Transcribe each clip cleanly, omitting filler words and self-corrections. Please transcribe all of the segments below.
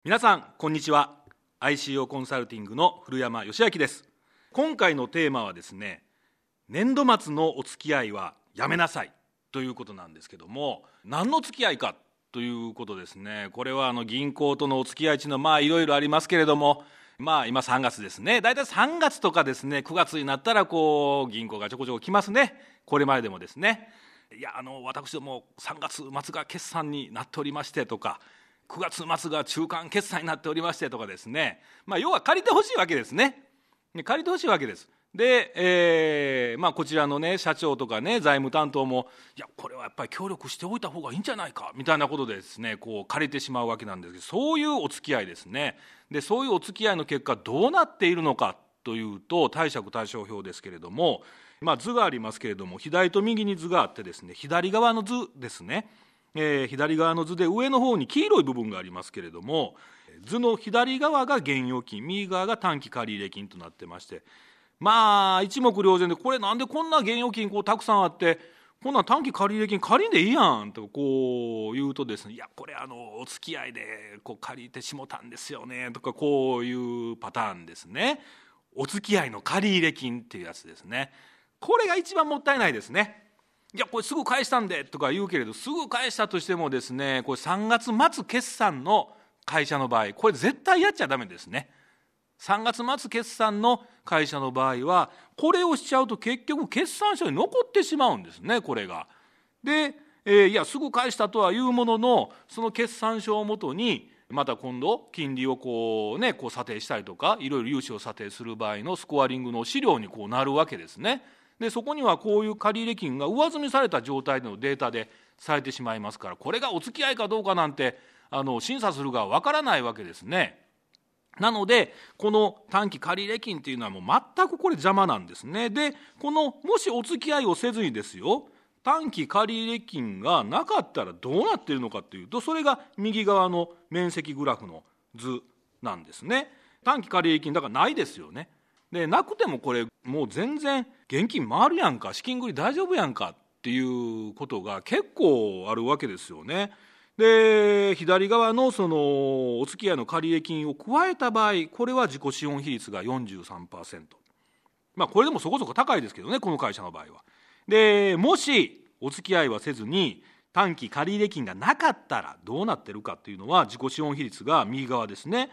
皆さんこんにちは。 ICO コンサルティングの古山義明です。今回のテーマはですね、年度末のお付き合いはやめなさいということなんですけども、何の付き合いかということですね。これは銀行とのお付き合いというのはいろいろありますけれども、今3月ですね。だいたい3月とかですね、9月になったら銀行がちょこちょこ来ますね。これまででもですね、私ども3月末が決算になっておりましてとか、9月末が中間決算になっておりましてとかですね、要は借りてほしいわけですね。借りてほしいわけです。で、こちらのね社長とかね財務担当も、これはやっぱり協力しておいた方がいいんじゃないかみたいなことでですね、借りてしまうわけなんですけど、そういうお付き合いですね。でそういうお付き合いの結果どうなっているのかというと、貸借対照表ですけれども、図がありますけれども、左と右に図があってですね、左側の図ですね、左側の図で上の方に黄色い部分がありますけれども、図の左側が現預金、右側が短期借入金となってまして、一目瞭然で、これなんでこんな現預金たくさんあって、こんな短期借入金借りんでいいやんと言うとですね、これお付き合いで借りてしもたんですよねとか、こういうパターンですね。お付き合いの借入金っていうやつですね。これが一番もったいないですね。これすぐ返したんでとか言うけれど、すぐ返したとしてもですね、これ3月末決算の会社の場合、これ絶対やっちゃダメですね。3月末決算の会社の場合はこれをしちゃうと結局決算書に残ってしまうんですね、これが。で、すぐ返したとはいうものの、その決算書をもとにまた今度金利を査定したりとか、いろいろ融資を査定する場合のスコアリングの資料になるわけですね。でそこにはこういう借入金が上積みされた状態のデータでされてしまいますから、これがお付き合いかどうかなんて審査する側は分からないわけですね。なのでこの短期借入金っていうのはもう全くこれ邪魔なんですね。でもしお付き合いをせずにですよ、短期借入金がなかったらどうなっているのかというと、それが右側の面積グラフの図なんですね。短期借入金だからないですよね。でなくてもこれもう全然現金回るやんか、資金繰り大丈夫やんかっていうことが結構あるわけですよね。で左側のそのお付き合いの借入金を加えた場合、これは自己資本比率が 43%、これでもそこそこ高いですけどね、この会社の場合は。でもしお付き合いはせずに短期借入金がなかったらどうなってるかっていうのは、自己資本比率が右側ですね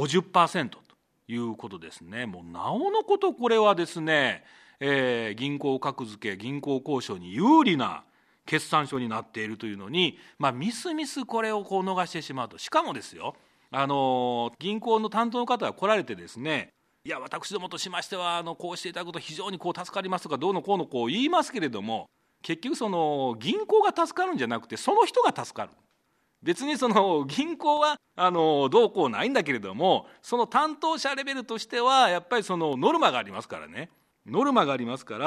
50% ということですね。もうなおのことこれはですね、銀行格付け銀行交渉に有利な決算書になっているというのに、みすみすこれを逃してしまうと。しかもですよ、銀行の担当の方が来られてですね、私どもとしましてはこうしていただくと非常に助かりますとか、どうのこうの言いますけれども、結局その銀行が助かるんじゃなくてその人が助かる。別にその銀行はどうこうないんだけれども、その担当者レベルとしてはやっぱりそのノルマがありますからね。ノルマがありますから、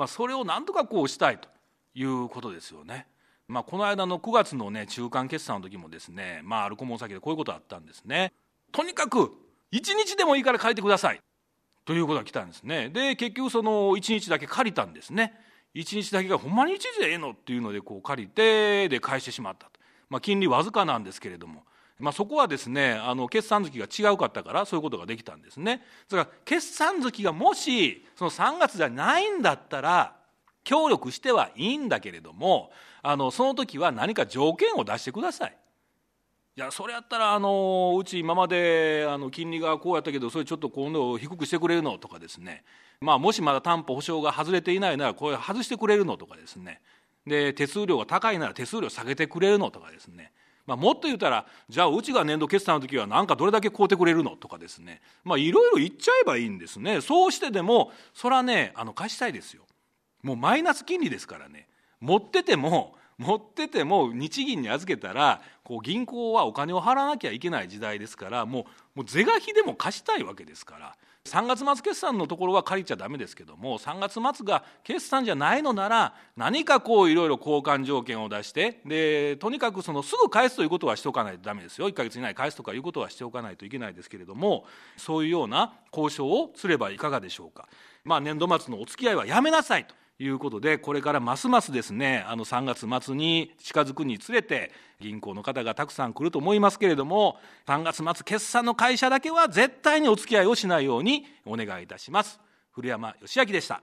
それをなんとかしたいということですよね。この間の9月のね中間決算の時もですね、ある顧問先でこういうことあったんですね。とにかく1日でもいいから借りてくださいということが来たんですね。で結局その1日だけ借りたんですね。1日だけがほんまに1日でええのっていうので借りて、で返してしまったと。金利わずかなんですけれども、そこはですね決算月が違うかったからそういうことができたんですね。だから決算月がもしその3月じゃないんだったら協力してはいいんだけれども、その時は何か条件を出してください。それやったらうち今まで金利がこうやったけど、それちょっと今度低くしてくれるのとかですね、もしまだ担保保証が外れていないならこれ外してくれるのとかですね、で手数料が高いなら手数料下げてくれるのとかですね、もっと言ったらじゃあうちが年度決算の時は何かどれだけ買うてくれるのとかですね、いろいろ言っちゃえばいいんですね。そうしてでもそらね貸したいですよ。もうマイナス金利ですからね。持ってても日銀に預けたら銀行はお金を払わなきゃいけない時代ですから、もう是が非でも貸したいわけですから、3月末決算のところは借りちゃダメですけども、3月末が決算じゃないのなら何かいろいろ交換条件を出して、でとにかくすぐ返すということはしておかないとダメですよ。1ヶ月以内返すとかいうことはしておかないといけないですけれども、そういうような交渉をすればいかがでしょうか。年度末のお付き合いはやめなさいということで、これからますますですね、3月末に近づくにつれて銀行の方がたくさん来ると思いますけれども、3月末決算の会社だけは絶対にお付き合いをしないようにお願いいたします。古山義明でした。